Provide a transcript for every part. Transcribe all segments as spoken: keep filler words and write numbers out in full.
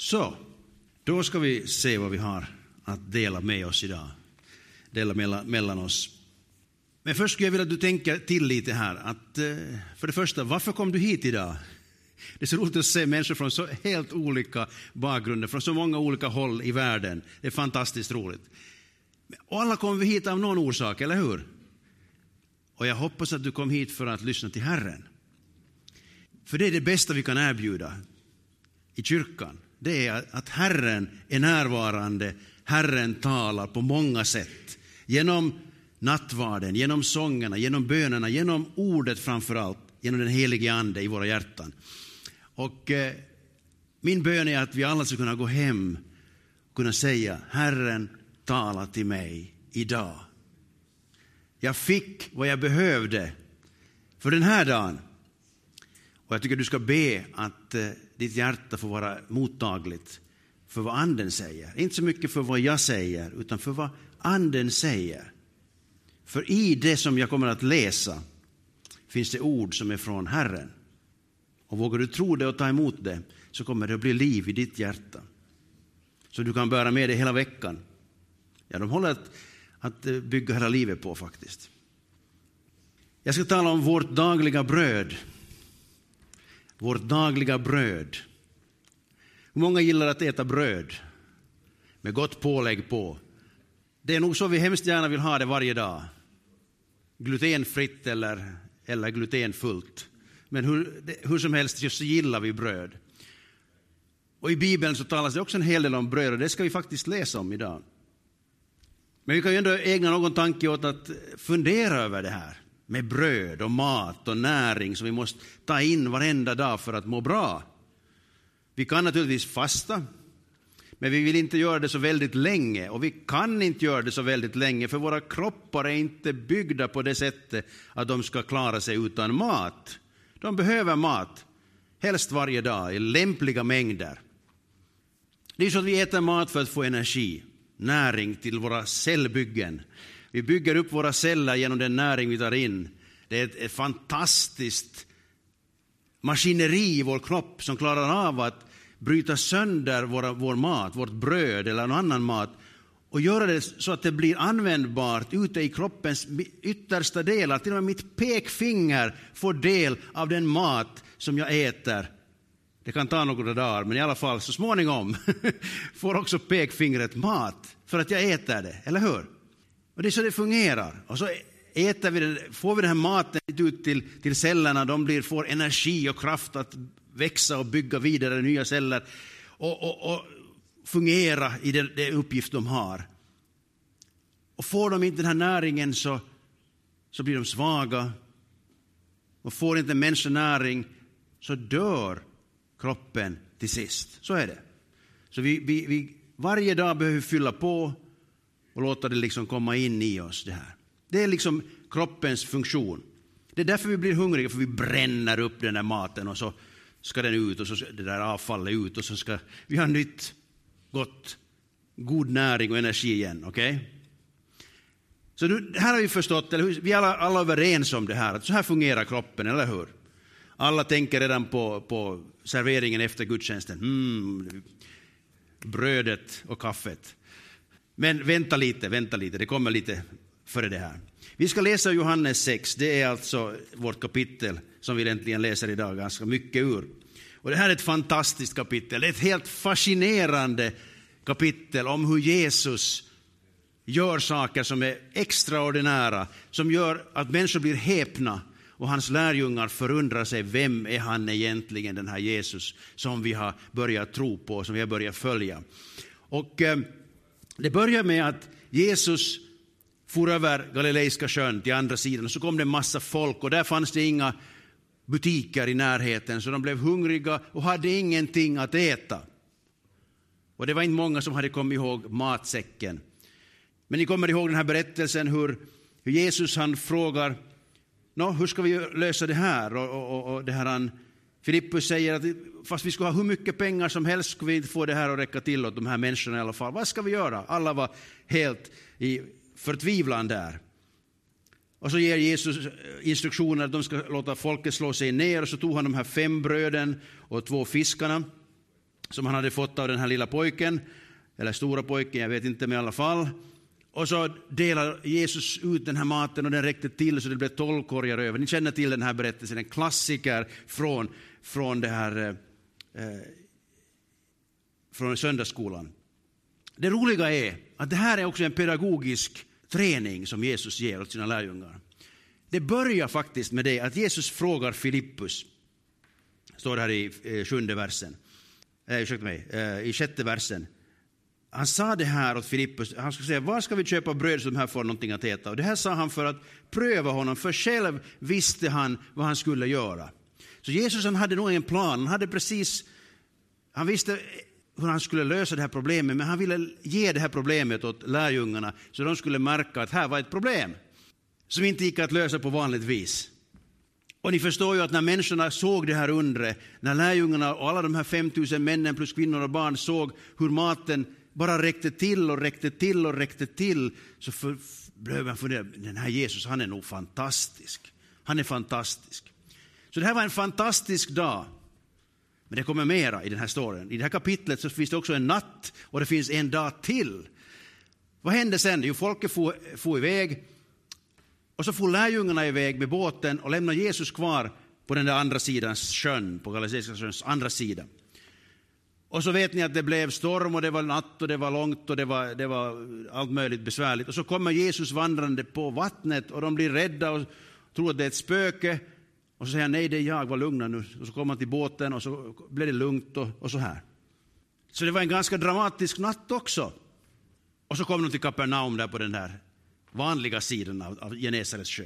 Så, då ska vi se vad vi har att dela med oss idag. Dela mellan, mellan oss. Men först skulle jag vilja att du tänker till lite här. Att, för det första, varför kom du hit idag? Det är så roligt att se människor från så helt olika bakgrunder, från så många olika håll i världen. Det är fantastiskt roligt. Och alla kommer vi hit av någon orsak, eller hur? Och jag hoppas att du kom hit för att lyssna till Herren. För det är det bästa vi kan erbjuda i kyrkan. Det är att Herren är närvarande. Herren talar på många sätt. Genom nattvarden, genom sångerna, genom bönerna, genom ordet framförallt. Genom den helige ande i våra hjärtan. Och eh, min bön är att vi alla ska kunna gå hem och kunna säga: Herren talar till mig idag. Jag fick vad jag behövde för den här dagen. Och jag tycker du ska be att eh, ditt hjärta får vara mottagligt för vad anden säger. Inte så mycket för vad jag säger, utan för vad anden säger. För i det som jag kommer att läsa finns det ord som är från Herren. Och vågar du tro det och ta emot det, så kommer det att bli liv i ditt hjärta. Så du kan bära med det hela veckan. Ja, de håller att, att bygga hela livet på faktiskt. Jag ska tala om vårt dagliga bröd. Vårt dagliga bröd. Hur många gillar att äta bröd med gott pålägg på? Det är nog så vi hemskt gärna vill ha det varje dag. Glutenfritt eller, eller glutenfullt. Men hur, hur som helst så gillar vi bröd. Och i Bibeln så talas det också en hel del om bröd, och det ska vi faktiskt läsa om idag. Men vi kan ju ändå ägna någon tanke åt att fundera över det här. Med bröd och mat och näring som vi måste ta in varenda dag för att må bra. Vi kan naturligtvis fasta. Men vi vill inte göra det så väldigt länge, och vi kan inte göra det så väldigt länge, för våra kroppar är inte byggda på det sättet att de ska klara sig utan mat. De behöver mat, helst varje dag, i lämpliga mängder. Det är så att vi äter mat för att få energi, näring till våra cellbyggen. Vi bygger upp våra celler genom den näring vi tar in. Det är ett, ett fantastiskt maskineri i vår kropp som klarar av att bryta sönder våra, vår mat, vårt bröd eller någon annan mat, och göra det så att det blir användbart ute i kroppens yttersta delar. Till och med mitt pekfinger får del av den mat som jag äter. Det kan ta några dagar, men i alla fall så småningom får också pekfingret mat för att jag äter det, eller hur? Och det är så det fungerar. Och så äter vi det, får vi den här maten ut till, till cellerna, de blir, får energi och kraft att växa och bygga vidare nya celler och, och, och fungera i den, den uppgift de har. Och får de inte den här näringen så, så blir de svaga. Och får inte människan näring så dör kroppen till sist. Så är det. Så vi, vi, vi varje dag behöver fylla på och låta det liksom komma in i oss det här. Det är liksom kroppens funktion. Det är därför vi blir hungriga, för vi bränner upp den där maten och så ska den ut och så det där avfallet ut och så ska vi ha nytt, gott, god näring och energi igen, okej? Okay? Så nu, här har vi förstått, eller hur? Vi är alla, alla överens om det här, att så här fungerar kroppen, eller hur? Alla tänker redan på, på serveringen efter gudstjänsten. Mm, brödet och kaffet. Men vänta lite, vänta lite, det kommer lite före det här. Vi ska läsa Johannes sex, det är alltså vårt kapitel som vi äntligen läser idag ganska mycket ur. Och det här är ett fantastiskt kapitel, det är ett helt fascinerande kapitel om hur Jesus gör saker som är extraordinära, som gör att människor blir häpna och hans lärjungar förundrar sig, vem är han egentligen, den här Jesus som vi har börjat tro på, som vi har börjat följa. Och eh, det börjar med att Jesus for över Galileiska sjön till andra sidan, och så kom det en massa folk och där fanns det inga butiker i närheten, så de blev hungriga och hade ingenting att äta. Och det var inte många som hade kommit ihåg matsäcken. Men ni kommer ihåg den här berättelsen hur, hur Jesus han frågar, Nå, hur ska vi lösa det här? Och, och, och det här han, Filippus säger att fast vi ska ha hur mycket pengar som helst ska vi inte få det här att räcka till åt de här människorna i alla fall. Vad ska vi göra? Alla var helt i förtvivlan där. Och så ger Jesus instruktioner att de ska låta folket slå sig ner, och så tog han de här fem bröden och två fiskarna. som han hade fått av den här lilla pojken, eller stora pojken, jag vet inte, men i alla fall. Och så delar Jesus ut den här maten och den räckte till så det blev tolv korgar över. Ni känner till den här berättelsen, en klassiker från, från, det här, eh, från söndagsskolan. Det roliga är att det här är också en pedagogisk träning som Jesus ger åt sina lärjungar. Det börjar faktiskt med det att Jesus frågar Filippus, står här i eh, sjunde versen, eh, ursäkta mig, eh, i sjätte versen. Han sa det här åt Filippus, han skulle säga, var ska vi köpa bröd så de här får någonting att äta? Och det här sa han för att pröva honom, för själv visste han vad han skulle göra. Så Jesus han hade nog en plan, han hade precis, han visste hur han skulle lösa det här problemet, men han ville ge det här problemet åt lärjungarna så de skulle märka att här var ett problem som inte gick att lösa på vanligt vis. Och ni förstår ju att när människorna såg det här undre, när lärjungarna och alla de här femtusen männen plus kvinnor och barn såg hur maten bara räckte till och räckte till och räckte till, så för, blev man fundera, den här Jesus, han är nog fantastisk. Han är fantastisk. Så det här var en fantastisk dag. Men det kommer mera i den här storyn. I det här kapitlet så finns det också en natt och det finns en dag till. Vad hände sen? Jo, folket får, får iväg och så får lärjungarna iväg med båten och lämnar Jesus kvar på den där andra sidan sjön, på Galileiska sjöns andra sida. Och så vet ni att det blev storm och det var natt och det var långt och det var, det var allt möjligt besvärligt. Och så kommer Jesus vandrande på vattnet och de blir rädda och tror att det är ett spöke. Och så säger han, nej det är jag, var lugna nu. Och så kommer han till båten och så blir det lugnt och, och så här. Så det var en ganska dramatisk natt också. Och så kom de till Kapernaum där på den där vanliga sidan av, av Genesarets sjö.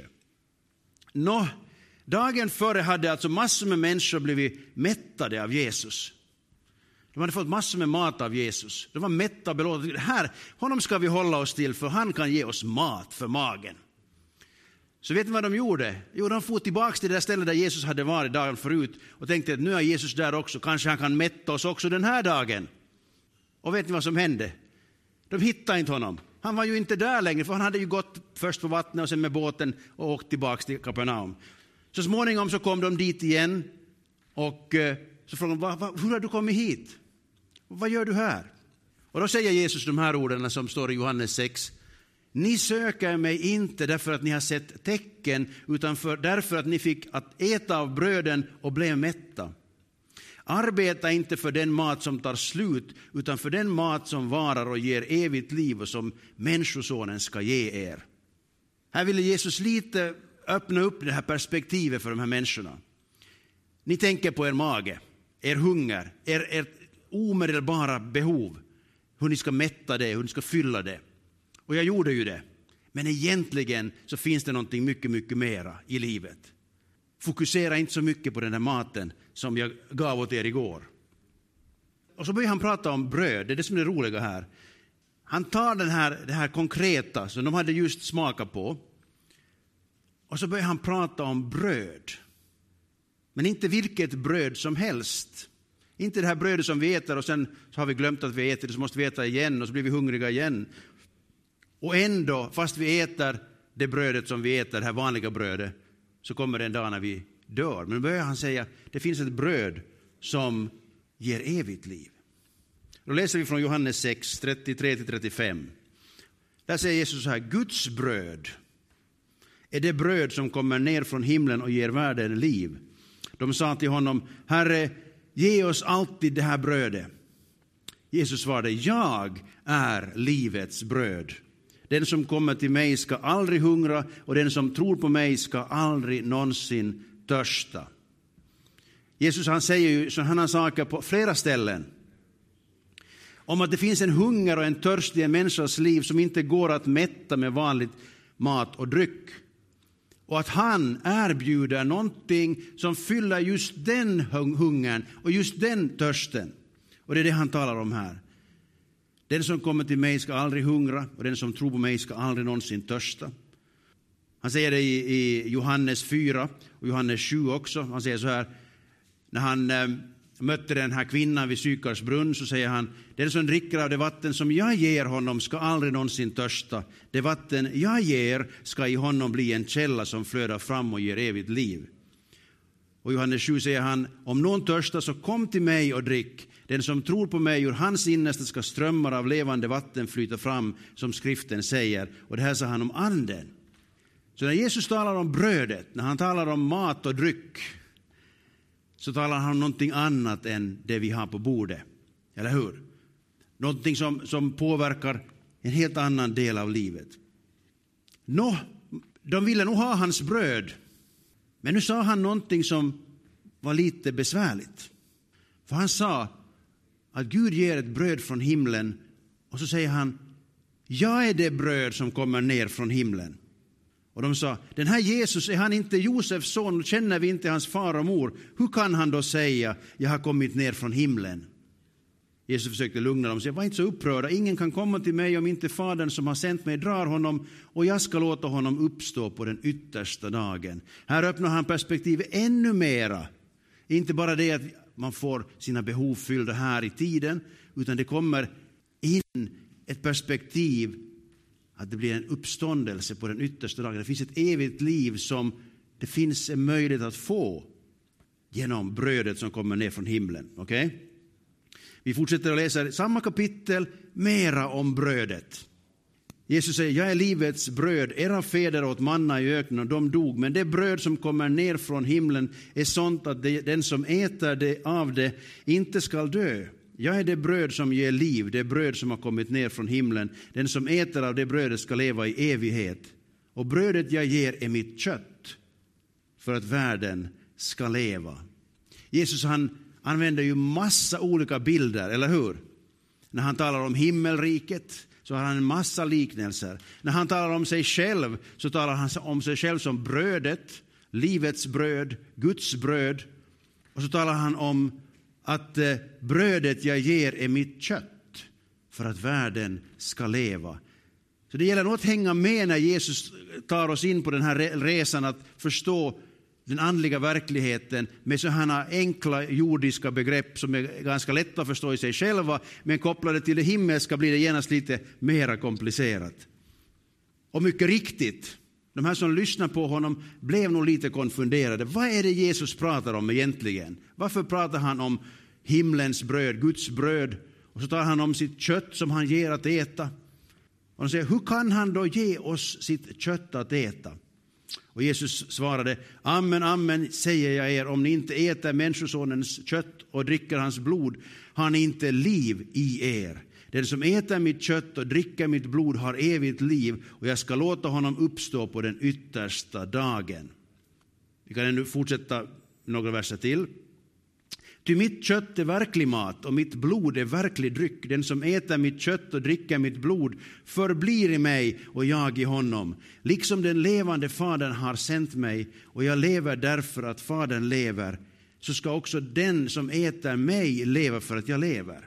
Nå, dagen före hade alltså massor med människor blivit mättade av Jesus. De hade fått massor med mat av Jesus. De var mätta och belåtna. Här, honom ska vi hålla oss till för han kan ge oss mat för magen. Så vet ni vad de gjorde? Jo, de får tillbaka till det där stället där Jesus hade varit dagen förut och tänkte att nu är Jesus där också. Kanske han kan mätta oss också den här dagen. Och vet ni vad som hände? De hittade inte honom. Han var ju inte där längre för han hade ju gått först på vattnet och sen med båten och åkt tillbaka till Kapernaum. Så småningom så kom de dit igen och så frågade de, va, hur har du kommit hit? Vad gör du här? Och då säger Jesus de här orden som står i Johannes sex. Ni söker mig inte därför att ni har sett tecken utan för, därför att ni fick att äta av bröden och blev mätta. Arbeta inte för den mat som tar slut utan för den mat som varar och ger evigt liv och som människosonen ska ge er. Här ville Jesus lite öppna upp det här perspektivet för de här människorna. Ni tänker på er mage, er hunger, er, er omedelbara behov. Hur ni ska mätta det, hur ni ska fylla det. Och jag gjorde ju det. Men egentligen så finns det någonting mycket, mycket mera i livet. Fokusera inte så mycket på den här maten som jag gav åt er igår. Och så börjar han prata om bröd. Det är det som är det roliga här. Han tar den här, det här konkreta som de hade just smakat på. Och så börjar han prata om bröd. Men inte vilket bröd som helst. Inte det här brödet som vi äter och sen så har vi glömt att vi äter det så måste vi äta igen och så blir vi hungriga igen. Och ändå, fast vi äter det brödet som vi äter, det här vanliga brödet, så kommer det en dag när vi dör. Men då börjar han säga, det finns ett bröd som ger evigt liv. Då läser vi från Johannes sex, trettiotre till trettiofem. Där säger Jesus så här, Guds bröd är det bröd som kommer ner från himlen och ger världen liv. De sa till honom, Herre, ge oss alltid det här brödet. Jesus svarade, jag är livets bröd. Den som kommer till mig ska aldrig hungra och den som tror på mig ska aldrig någonsin törsta. Jesus han säger ju sådana saker på flera ställen. Om att det finns en hunger och en törst i en människas liv som inte går att mätta med vanligt mat och dryck. Och att han erbjuder någonting som fyller just den hungern och just den törsten. Och det är det han talar om här. Den som kommer till mig ska aldrig hungra och den som tror på mig ska aldrig någonsin törsta. Han säger det i, i Johannes fyra och Johannes sju också. Han säger så här, när han eh, mötte den här kvinnan vid Sykars brunn så säger han, den som dricker av det vatten som jag ger honom ska aldrig någonsin törsta. Det vatten jag ger ska i honom bli en källa som flödar fram och ger evigt liv. Och Johannes sju säger han, om någon törstar så kom till mig och drick. Den som tror på mig, ur hans innersta ska strömmar av levande vatten flyta fram, som skriften säger. Och det här sa han om anden. Så när Jesus talar om brödet, när han talar om mat och dryck, så talar han om någonting annat än det vi har på bordet. Eller hur? Någonting som, som påverkar en helt annan del av livet. Nå, de ville nog ha hans bröd. Men nu sa han någonting som var lite besvärligt. För han sa att Gud ger ett bröd från himlen. Och så säger han, jag är det bröd som kommer ner från himlen. Och de sa, den här Jesus, är han inte Josefs son? Känner vi inte hans far och mor? Hur kan han då säga, jag har kommit ner från himlen? Jesus försökte lugna dem och säga, var inte så upprörda. Ingen kan komma till mig om inte fadern som har sänt mig drar honom, och jag ska låta honom uppstå på den yttersta dagen. Här öppnar han perspektivet ännu mera. Inte bara det att man får sina behov fyllda här i tiden, utan det kommer in ett perspektiv att det blir en uppståndelse på den yttersta dagen. Det finns ett evigt liv som det finns en möjlighet att få genom brödet som kommer ner från himlen. Okej? Okay? Vi fortsätter att läsa samma kapitel, mera om brödet. Jesus säger, jag är livets bröd. Era fäder åt manna i öknen och de dog. Men det bröd som kommer ner från himlen är sånt att det, den som äter det av det inte ska dö. Jag är det bröd som ger liv, det bröd som har kommit ner från himlen. Den som äter av det brödet ska leva i evighet. Och brödet jag ger är mitt kött, för att världen ska leva. Jesus han använder ju massa olika bilder, eller hur? När han talar om himmelriket så har han en massa liknelser. När han talar om sig själv så talar han om sig själv som brödet, livets bröd, Guds bröd. Och så talar han om att eh, brödet jag ger är mitt kött, för att världen ska leva. Så det gäller nog att hänga med när Jesus tar oss in på den här resan, att förstå den andliga verkligheten med sådana enkla jordiska begrepp som är ganska lätta att förstå i sig själva, men kopplade till det himmelska blir det genast lite mera komplicerat. Och mycket riktigt, de här som lyssnar på honom blev nog lite konfunderade. Vad är det Jesus pratar om egentligen? Varför pratar han om himlens bröd, Guds bröd? Och så tar han om sitt kött som han ger att äta. Och de säger, hur kan han då ge oss sitt kött att äta? Och Jesus svarade, amen, amen, säger jag er, om ni inte äter människosonens kött och dricker hans blod, har ni inte liv i er. Den som äter mitt kött och dricker mitt blod har evigt liv, och jag ska låta honom uppstå på den yttersta dagen. Vi kan nu fortsätta några verser till. Ty mitt kött är verklig mat och mitt blod är verklig dryck. Den som äter mitt kött och dricker mitt blod förblir i mig och jag i honom. Liksom den levande fadern har sänt mig och jag lever därför att fadern lever, så ska också den som äter mig leva för att jag lever.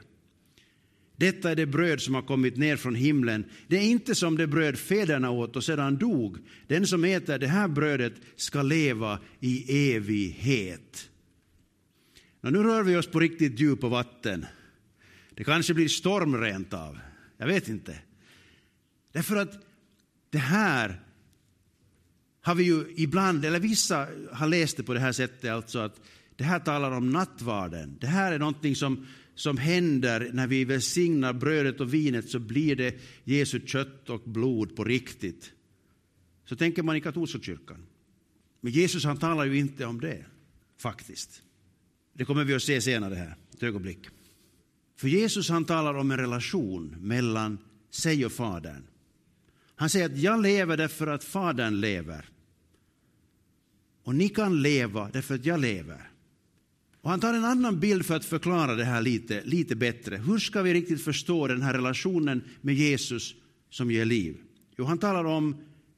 Detta är det bröd som har kommit ner från himlen. Det är inte som det bröd fäderna åt och sedan dog. Den som äter det här brödet ska leva i evighet. Och nu rör vi oss på riktigt djup och vatten. Det kanske blir storm rent av. Jag vet inte. Därför att det här har vi ju ibland, eller vissa har läst det på det här sättet, alltså att det här talar om nattvarden. Det här är någonting som, som händer när vi välsignar brödet och vinet, så blir det Jesu kött och blod på riktigt. Så tänker man i katolska kyrkan. Men Jesus han talar ju inte om det, faktiskt. Det kommer vi att se senare här, ett ögonblick. För Jesus han talar om en relation mellan sig och Fadern. Han säger att jag lever därför att Fadern lever. Och ni kan leva därför att jag lever. Och han tar en annan bild för att förklara det här lite, lite bättre. Hur ska vi riktigt förstå den här relationen med Jesus som ger liv? Jo, han talar om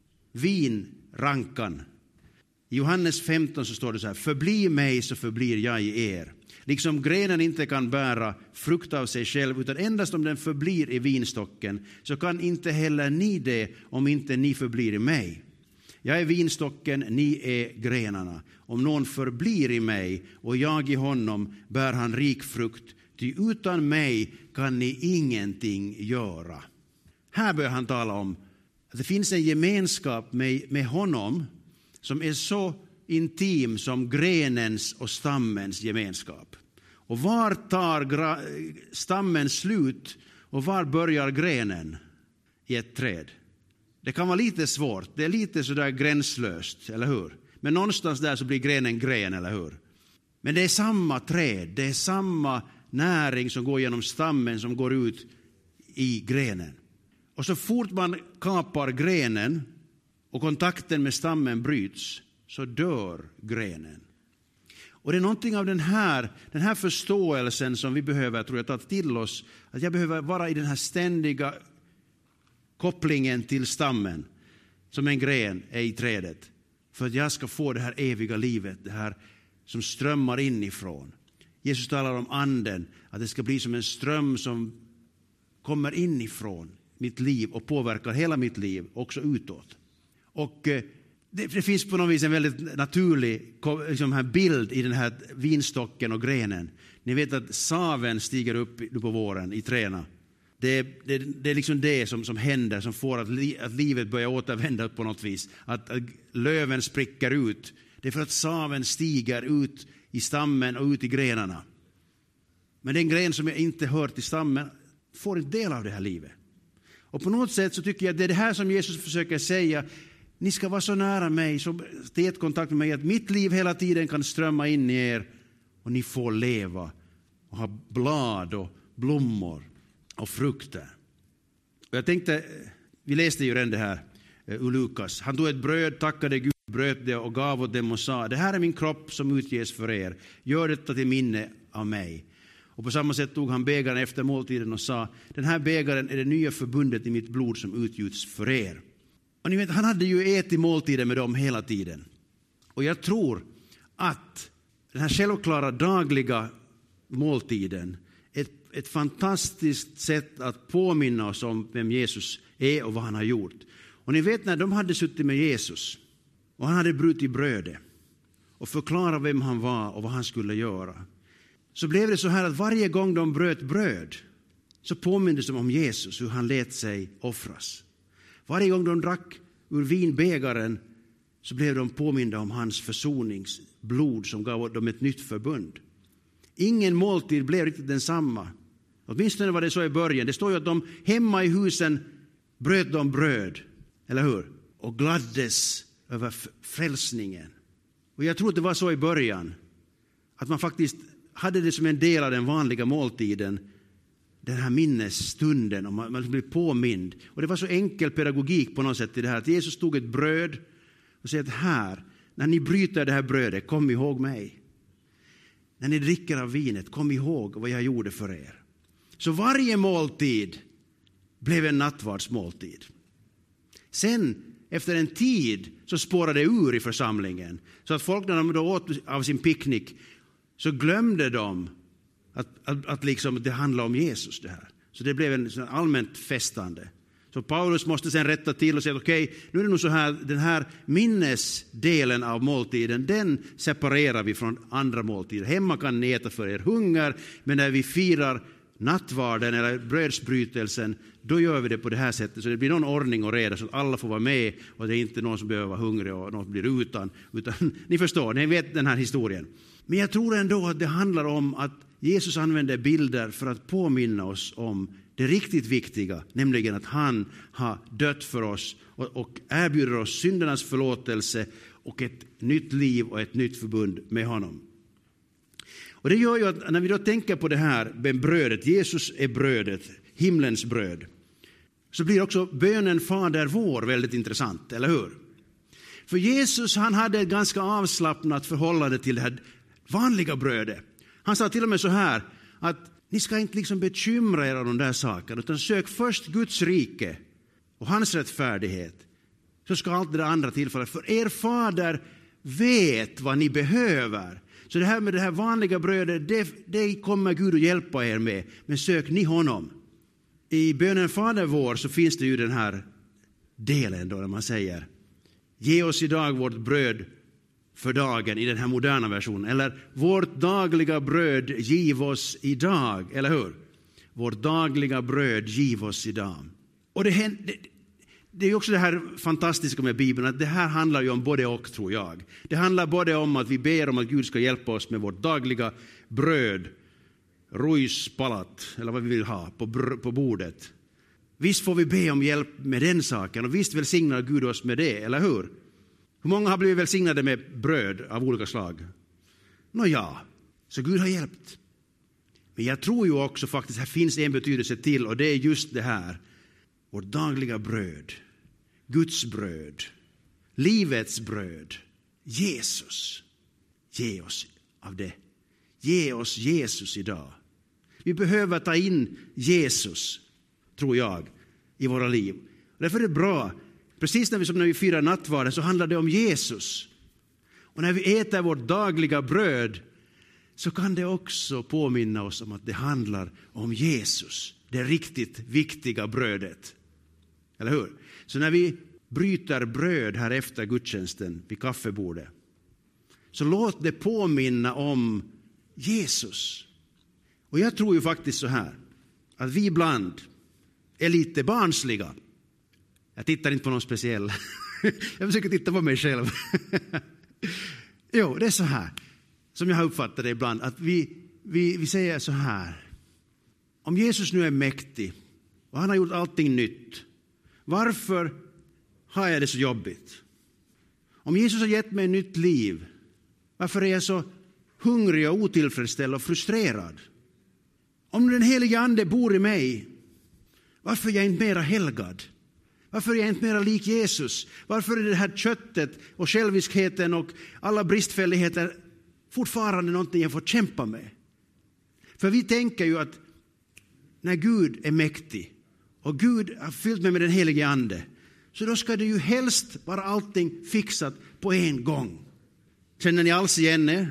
vinrankan. I Johannes femton så står det så här: förbli mig så förblir jag i er. Liksom grenen inte kan bära frukt av sig själv, utan endast om den förblir i vinstocken, så kan inte heller ni det om inte ni förblir i mig. Jag är vinstocken, ni är grenarna. Om någon förblir i mig och jag i honom, bär han rik frukt. Ty utan mig kan ni ingenting göra. Här börjar han tala om att det finns en gemenskap med, med honom som är så intim som grenens och stammens gemenskap. Och var tar gra- stammen slut och var börjar grenen i ett träd? Det kan vara lite svårt, det är lite sådär gränslöst, eller hur? Men någonstans där så blir grenen gren, eller hur? Men det är samma träd, det är samma näring som går genom stammen som går ut i grenen. Och så fort man kapar grenen och kontakten med stammen bryts, så dör grenen. Och det är någonting av den här, den här förståelsen som vi behöver, tror jag, ta till oss. Att jag behöver vara i den här ständiga kopplingen till stammen som en gren är i trädet. För att jag ska få det här eviga livet, det här som strömmar inifrån. Jesus talar om anden, att det ska bli som en ström som kommer inifrån mitt liv och påverkar hela mitt liv, också utåt. Och det, det finns på något vis en väldigt naturlig liksom här bild i den här vinstocken och grenen. Ni vet att saven stiger upp på våren i träna. Det, det, det är liksom det som, som händer, som får att, li, att livet börjar återvända på något vis. Att, att löven spricker ut. Det är för att saven stiger ut i stammen och ut i grenarna. Men den gren som jag inte hör till stammen får en del av det här livet. Och på något sätt så tycker jag att det är det här som Jesus försöker säga. Ni ska vara så nära mig, så tät kontakt med mig, att mitt liv hela tiden kan strömma in i er. Och ni får leva och ha blad och blommor och frukter. Och jag tänkte, vi läste ju redan det här ur Lukas. Han tog ett bröd, tackade Gud, bröt det och gav åt dem och sa: det här är min kropp som utges för er. Gör detta till minne av mig. Och på samma sätt tog han bägaren efter måltiden och sa: den här bägaren är det nya förbundet i mitt blod som utgjuts för er. Och ni vet, han hade ju ätit måltiden med dem hela tiden. Och jag tror att den här självklara dagliga måltiden är ett, ett fantastiskt sätt att påminna oss om vem Jesus är och vad han har gjort. Och ni vet, när de hade suttit med Jesus och han hade brutit brödet och förklarat vem han var och vad han skulle göra, så blev det så här att varje gång de bröt bröd så påmindes de om Jesus, hur han lät sig offras. Varje gång de drack ur vinbägaren så blev de påminda om hans försoningsblod som gav dem ett nytt förbund. Ingen måltid blev riktigt densamma. Åtminstone var det så i början. Det står ju att de hemma i husen bröt de bröd, eller hur? Och gladdes över frälsningen. Och jag tror att det var så i början, att man faktiskt hade det som en del av den vanliga måltiden, den här minnesstunden, och man, man blev påmind. Och det var så enkel pedagogik på något sätt i det här, att Jesus tog ett bröd och säger att här, när ni bryter det här brödet, kom ihåg mig. När ni dricker av vinet, kom ihåg vad jag gjorde för er. Så varje måltid blev en nattvardsmåltid. Sen, efter en tid, så spårade det ur i församlingen. Så att folk, när de då åt av sin picknick, så glömde de att, att, att liksom det handlar om Jesus det här. Så det blev en sån allmänt festande. Så Paulus måste sen rätta till och säga: okej, okay, nu är det nog så här, den här minnesdelen av måltiden, den separerar vi från andra måltider. Hemma kan ni äta för er hunger, men när vi firar nattvarden eller brödsbrytelsen, då gör vi det på det här sättet. Så det blir någon ordning och reda så att alla får vara med, och det är inte någon som behöver vara hungrig och någon blir utan. utan ni förstår, ni vet den här historien. Men jag tror ändå att det handlar om att Jesus använder bilder för att påminna oss om det riktigt viktiga, nämligen att han har dött för oss och, och erbjuder oss syndernas förlåtelse och ett nytt liv och ett nytt förbund med honom. Och det gör ju att när vi då tänker på det här med brödet, Jesus är brödet, himlens bröd, så blir också bönen Fader vår väldigt intressant, eller hur? För Jesus, han hade ett ganska avslappnat förhållande till det här vanliga brödet. Han sa till och med så här, att ni ska inte liksom bekymra er om de där sakerna, utan sök först Guds rike och hans rättfärdighet, så ska allt det andra tillfalla. För er fader vet vad ni behöver. Så det här med det här vanliga brödet, det, det kommer Gud att hjälpa er med. Men sök ni honom. I bönen Fader vår så finns det ju den här delen då, när man säger: ge oss idag vårt bröd för dagen, i den här moderna versionen. Eller vårt dagliga bröd giv oss idag, eller hur? Vårt dagliga bröd giv oss idag. Och det, det, det är ju också det här fantastiska med Bibeln, att det här handlar ju om både och, tror jag. Det handlar både om att vi ber om att Gud ska hjälpa oss med vårt dagliga bröd, ruispalat, eller vad vi vill ha, på, br- på bordet. Visst får vi be om hjälp med den saken, och visst välsignar Gud oss med det, eller hur? Hur många har blivit välsignade med bröd av olika slag? Nå ja, så Gud har hjälpt. Men jag tror ju också faktiskt att här finns en betydelse till, och det är just det här. Vårt dagliga bröd, Guds bröd, livets bröd, Jesus. Ge oss av det. Ge oss Jesus idag. Vi behöver ta in Jesus, tror jag, i våra liv. Därför är det bra. Precis när vi, som när vi firar nattvarden, så handlar det om Jesus. Och när vi äter vårt dagliga bröd, så kan det också påminna oss om att det handlar om Jesus. Det riktigt viktiga brödet. Eller hur? Så när vi bryter bröd här efter gudstjänsten vid kaffebordet, så låt det påminna om Jesus. Och jag tror ju faktiskt så här, att vi ibland är lite barnsliga. Jag tittar inte på någon speciell. Jag försöker titta på mig själv. Jo, det är så här, som jag har uppfattat det ibland, att vi, vi, vi säger så här. Om Jesus nu är mäktig och han har gjort allting nytt, varför har jag det så jobbigt? Om Jesus har gett mig ett nytt liv, varför är jag så hungrig och otillfredsställd och frustrerad? Om den helige ande bor i mig, varför är jag inte mera helgad? Varför är jag inte mera lik Jesus? Varför är det här köttet och själviskheten och alla bristfälligheter fortfarande någonting jag får kämpa med? För vi tänker ju att när Gud är mäktig och Gud har fyllt mig med den helige ande, så då ska det ju helst vara allting fixat på en gång. Känner ni alls igen er?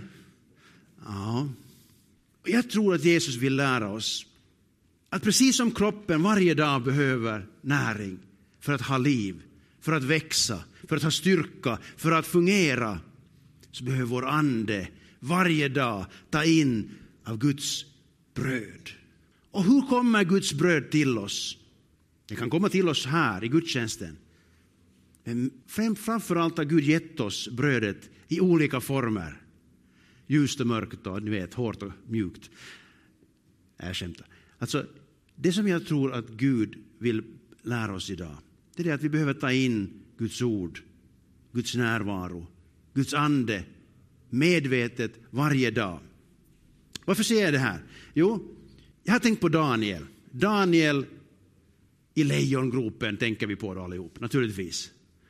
Ja. Och jag tror att Jesus vill lära oss att precis som kroppen varje dag behöver näring för att ha liv, för att växa, för att ha styrka, för att fungera, så behöver vår ande varje dag ta in av Guds bröd. Och hur kommer Guds bröd till oss? Det kan komma till oss här i gudstjänsten. Men framförallt har Gud gett oss brödet i olika former. Ljust och mörkt och ni vet, hårt och mjukt. Jag skämtar. Alltså, det som jag tror att Gud vill lära oss idag, det är att vi behöver ta in Guds ord, Guds närvaro, Guds ande medvetet varje dag. Varför säger jag det här? Jo, jag har tänkt på Daniel. Daniel i lejongropen tänker vi på det allihop, naturligtvis.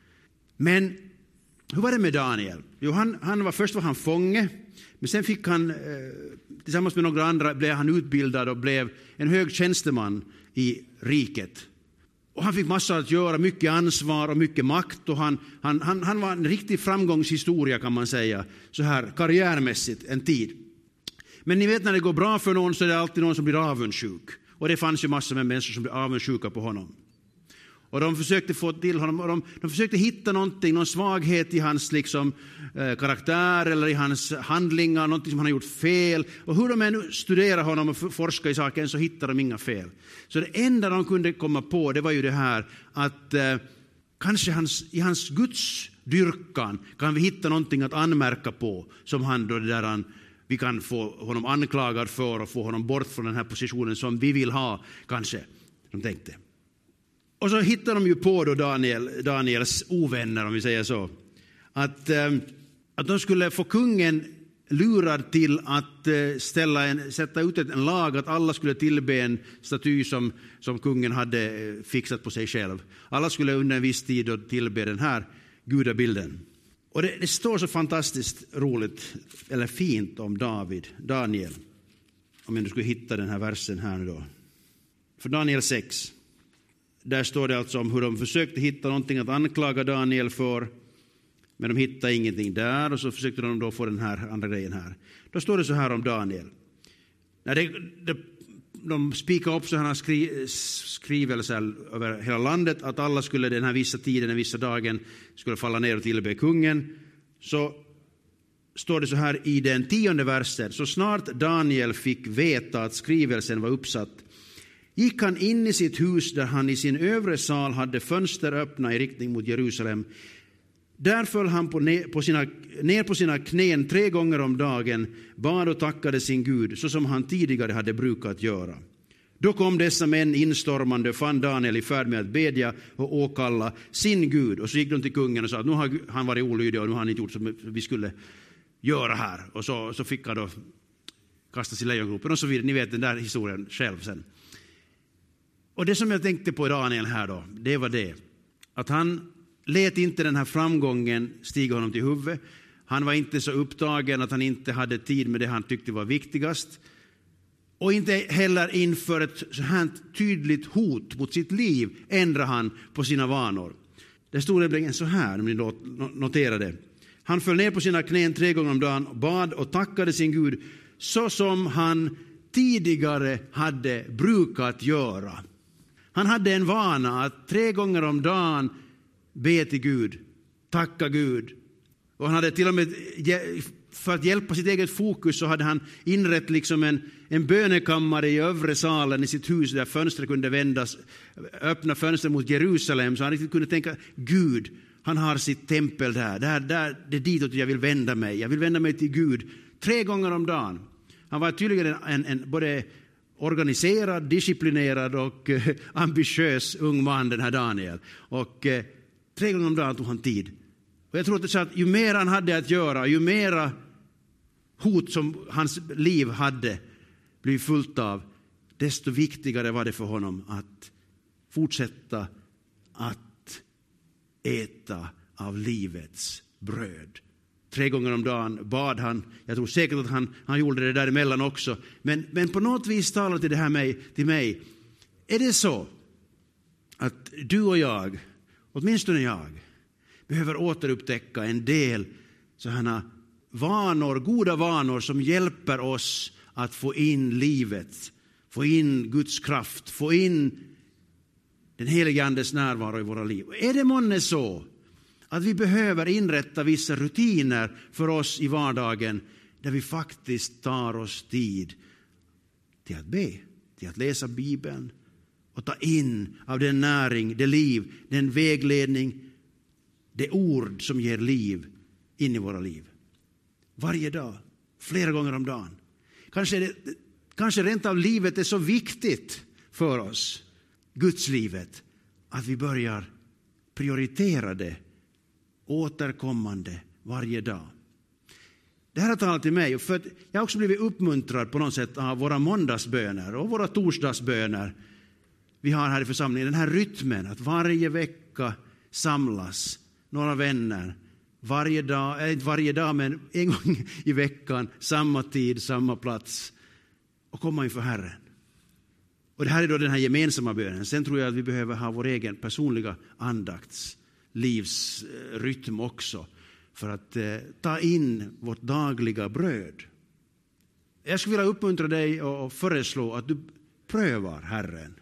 Men hur var det med Daniel? Jo, han, han var, först var han fånge, men sen fick han, eh, tillsammans med några andra, blev han utbildad och blev en hög tjänsteman i riket. Och han fick massor att göra, mycket ansvar och mycket makt. Och han, han, han, han var en riktig framgångshistoria, kan man säga, så här karriärmässigt en tid. Men ni vet, när det går bra för någon så är det alltid någon som blir avundsjuk. Och det fanns ju massor med människor som blev avundsjuka på honom. Och de försökte få till honom, och de, de försökte hitta någonting, någon svaghet i hans liksom, eh, karaktär eller i hans handlingar, någonting som han har gjort fel. Och hur de än studerar honom och forskar i saken, så hittar de inga fel. Så det enda de kunde komma på, det var ju det här att eh, kanske hans, i hans Guds dyrkan kan vi hitta någonting att anmärka på, som han då det där han, vi kan få honom anklagad för och få honom bort från den här positionen som vi vill ha, kanske, de tänkte. Och så hittar de ju på då Daniel, Daniels ovänner, om vi säger så, att, eh, att de skulle få kungen lurad till att eh, ställa en, sätta ut en lag att alla skulle tillbe en staty som, som kungen hade eh, fixat på sig själv. Alla skulle under en viss tid då tillbe den här gudabilden. Och det, det står så fantastiskt roligt, eller fint, om David, Daniel. Om jag nu skulle hitta den här versen här nu då. För Daniel sex. Där står det alltså om hur de försökte hitta någonting att anklaga Daniel för. Men de hittade ingenting där, och så försökte de då få den här andra grejen här. Då står det så här om Daniel. När det, det, de spikade upp så här skri, skrivelser över hela landet att alla skulle den här vissa tiden, den vissa dagen skulle falla ner och tillbe kungen. Så står det så här i den tionde versen. Så snart Daniel fick veta att skrivelsen var uppsatt, gick han in i sitt hus där han i sin övre sal hade fönster öppna i riktning mot Jerusalem. Där föll han på ner, på sina, ner på sina knän tre gånger om dagen, bad och tackade sin Gud, så som han tidigare hade brukat göra. Då kom dessa män instormande och fann Daniel i färd med att bedja och åkalla sin Gud. Och så gick de till kungen och sa att nu har han varit olydig och nu har han inte gjort som vi skulle göra här. Och så, så fick han då kastas i lejongropen och så vidare. Ni vet den där historien själv sen. Och det som jag tänkte på Daniel här då, det var det. Att han lät inte den här framgången stiga honom till huvudet. Han var inte så upptagen att han inte hade tid med det han tyckte var viktigast. Och inte heller inför ett så här tydligt hot mot sitt liv ändrar han på sina vanor. Det stod nämligen så här, om ni noterade. Han föll ner på sina knän tre gånger om dagen, bad och tackade sin Gud så som han tidigare hade brukat göra. Han hade en vana att tre gånger om dagen be till Gud, tacka Gud. Och han hade till och med, för att hjälpa sitt eget fokus, så hade han inrett liksom en, en bönekammare i övre salen i sitt hus där fönstret kunde vändas, öppna fönster mot Jerusalem, så han riktigt kunde tänka, Gud, han har sitt tempel där, där, där det är ditåt jag vill vända mig. Jag vill vända mig till Gud tre gånger om dagen. Han var tydligen en, en, en både organiserad, disciplinerad och eh, ambitiös ung man, den här Daniel. Och eh, tre gånger om dagen tog han tid. Och jag tror att det så att ju mer han hade att göra, ju mera hot som hans liv hade blivit fullt av, desto viktigare var det för honom att fortsätta att äta av livets bröd. Tre gånger om dagen bad han. Jag tror säkert att han, han gjorde det däremellan också. Men, men på något vis talar till det här mig, till mig. Är det så att du och jag, åtminstone jag, behöver återupptäcka en del sådana vanor, goda vanor som hjälper oss att få in livet, få in Guds kraft, få in den helige Andes närvaro i våra liv. Är det månne så att vi behöver inrätta vissa rutiner för oss i vardagen där vi faktiskt tar oss tid till att be, till att läsa Bibeln och ta in av den näring, det liv, den vägledning, det ord som ger liv in i våra liv. Varje dag, flera gånger om dagen. Kanske, det, kanske rent av livet är så viktigt för oss, Guds livet, att vi börjar prioritera det återkommande varje dag. Det här har talat till mig, för att jag har också blivit uppmuntrad på något sätt av våra måndagsböner och våra torsdagsböner. Vi har här i församlingen den här rytmen att varje vecka samlas några vänner varje dag, inte varje dag men en gång i veckan, samma tid, samma plats och komma inför Herren. Och det här är då den här gemensamma bönen. Sen tror jag att vi behöver ha vår egen personliga andakts livsrytm också för att eh, ta in vårt dagliga bröd. Jag skulle vilja uppmuntra dig och föreslå att du prövar Herren.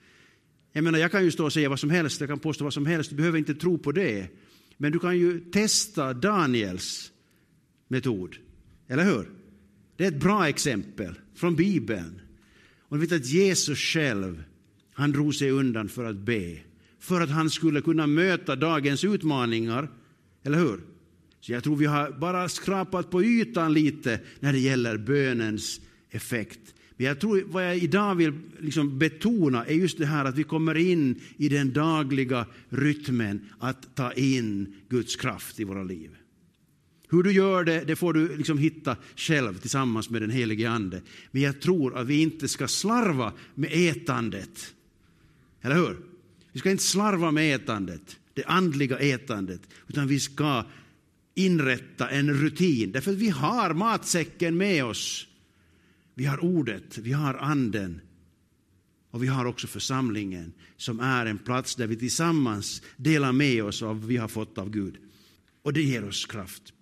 Jag menar, jag kan ju stå och säga vad som helst, jag kan påstå vad som helst, du behöver inte tro på det. Men du kan ju testa Daniels metod, eller hur? Det är ett bra exempel från Bibeln. Och du vet att Jesus själv, han drog sig undan för att be. För att han skulle kunna möta dagens utmaningar, eller hur? Så jag tror vi har bara skrapat på ytan lite när det gäller bönens effekt. Men jag tror vad jag idag vill liksom betona är just det här att vi kommer in i den dagliga rytmen att ta in Guds kraft i våra liv. Hur du gör det, det får du liksom hitta själv tillsammans med den helige Ande. Men jag tror att vi inte ska slarva med ätandet. Eller hur? Vi ska inte slarva med ätandet, det andliga ätandet, utan vi ska inrätta en rutin. Därför att vi har matsäcken med oss. Vi har ordet, vi har anden och vi har också församlingen som är en plats där vi tillsammans delar med oss av vad vi har fått av Gud. Och det ger oss kraft.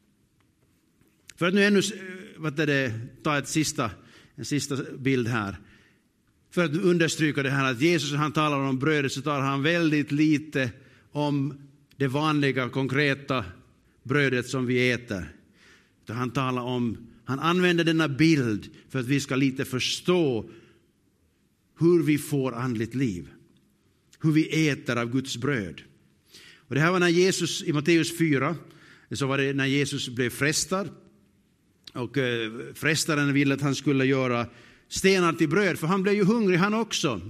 För att nu ännu vad är det, ta ett sista, en sista bild här. För att understryka det här att Jesus, han talar om brödet, så talar han väldigt lite om det vanliga konkreta brödet som vi äter. Han talar om, han använder denna bild för att vi ska lite förstå hur vi får andligt liv. Hur vi äter av Guds bröd. Och det här var när Jesus, i Matteus fyra, så var det när Jesus blev frestad. Och eh, frestaren ville att han skulle göra stenar till bröd, för han blev ju hungrig han också.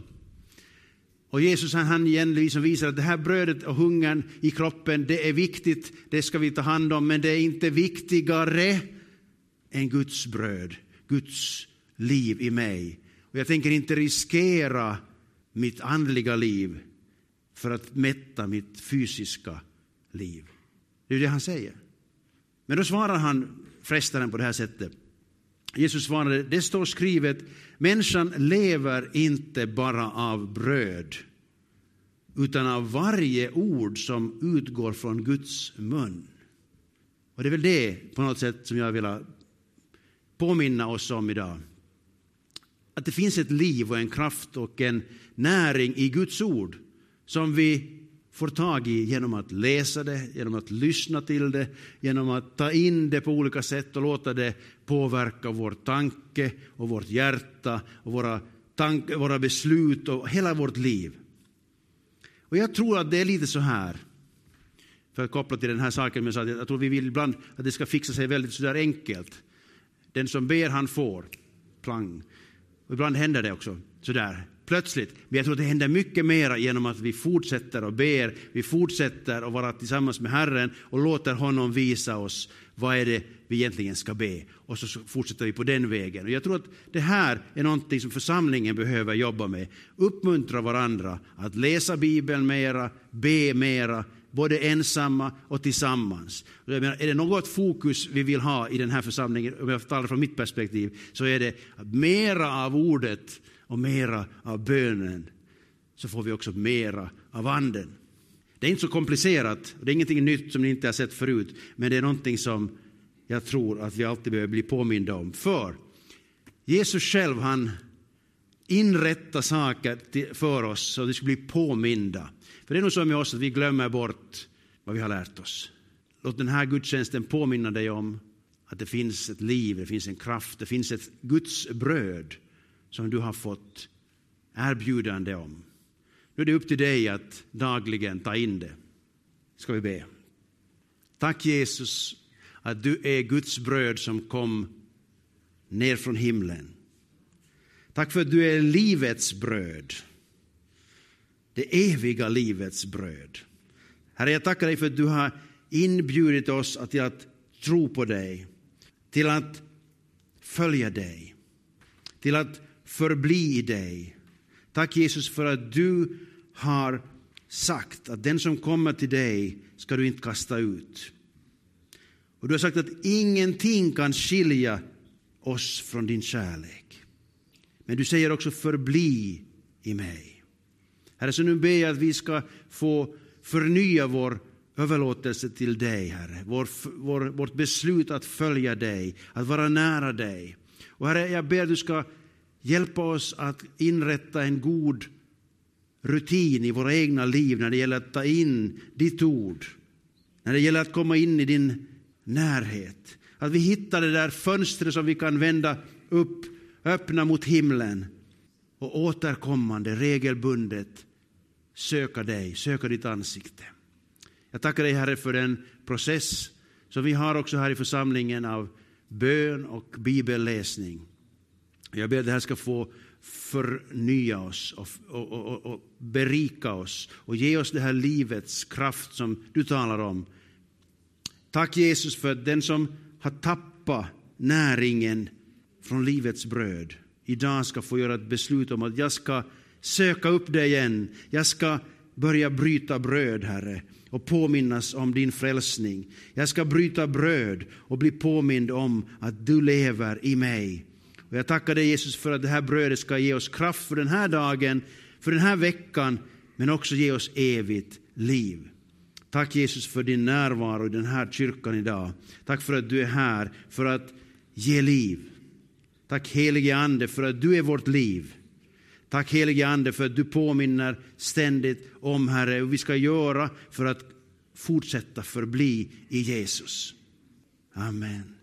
Och Jesus han, han igen liksom visar att det här brödet och hungern i kroppen, det är viktigt, det ska vi ta hand om, men det är inte viktigare än Guds bröd, Guds liv i mig. Och jag tänker inte riskera mitt andliga liv för att mätta mitt fysiska liv. Det är det han säger. Men då svarar han frestaren på det här sättet. Jesus svarade, det står skrivet, människan lever inte bara av bröd, utan av varje ord som utgår från Guds mun. Och det är väl det på något sätt som jag vill påminna oss om idag. Att det finns ett liv och en kraft och en näring i Guds ord som vi får tag i genom att läsa det, genom att lyssna till det, genom att ta in det på olika sätt och låta det påverka vår tanke och vårt hjärta och våra, tank, våra beslut och hela vårt liv. Och jag tror att det är lite så här, för att koppla till den här saken, men jag tror vi vill ibland att det ska fixa sig väldigt så där enkelt. Den som ber han får, plang. Och ibland händer det också sådär plötsligt. Men jag tror att det händer mycket mer genom att vi fortsätter och ber. Vi fortsätter att vara tillsammans med Herren och låter honom visa oss vad är det vi egentligen ska be. Och så fortsätter vi på den vägen. Och jag tror att det här är någonting som församlingen behöver jobba med. Uppmuntra varandra att läsa Bibeln mera, be mera, både ensamma och tillsammans. Jag menar, är det något fokus vi vill ha i den här församlingen, om jag talar från mitt perspektiv, så är det att mera av ordet och mera av bönen, så får vi också mera av anden. Det är inte så komplicerat, det är ingenting nytt som ni inte har sett förut, men det är någonting som jag tror att vi alltid behöver bli påminda om. För Jesus själv, han inrättar saker för oss så att vi ska bli påminda. För det är nog så med oss att vi glömmer bort vad vi har lärt oss. Låt den här gudstjänsten påminna dig om att det finns ett liv, det finns en kraft, det finns ett Guds bröd som du har fått erbjudande om. Nu är det upp till dig att dagligen ta in det. Ska vi be. Tack Jesus att du är Guds bröd som kom ner från himlen. Tack för att du är livets bröd. Det eviga livets bröd. Herre, jag tackar dig för att du har inbjudit oss att, till att tro på dig. Till att följa dig. Till att förbli i dig. Tack Jesus för att du har sagt att den som kommer till dig ska du inte kasta ut. Och du har sagt att ingenting kan skilja oss från din kärlek. Men du säger också förbli i mig. Herre, så nu ber jag att vi ska få förnya vår överlåtelse till dig, Herre. Vår, vår, vårt beslut att följa dig, att vara nära dig. Och Herre, jag ber att du ska hjälpa oss att inrätta en god rutin i våra egna liv när det gäller att ta in ditt ord. När det gäller att komma in i din närhet. Att vi hittar det där fönstret som vi kan vända upp, öppna mot himlen. Och återkommande, regelbundet söka dig, söka ditt ansikte. Jag tackar dig, Herre, för den process som vi har också här i församlingen av bön och bibelläsning. Jag ber att det här ska få förnya oss och, och, och, och berika oss och ge oss det här livets kraft som du talar om. Tack Jesus för att den som har tappat näringen från livets bröd idag ska få göra ett beslut om att jag ska söka upp dig igen. Jag ska börja bryta bröd, Herre, och påminnas om din frälsning. Jag ska bryta bröd och bli påmind om att du lever i mig. Och jag tackar dig Jesus för att det här brödet ska ge oss kraft för den här dagen, för den här veckan, men också ge oss evigt liv. Tack Jesus för din närvaro i den här kyrkan idag. Tack för att du är här för att ge liv. Tack helige Ande för att du är vårt liv. Tack helige Ande för att du påminner ständigt om, Herre, och vi ska göra för att fortsätta förbli i Jesus. Amen.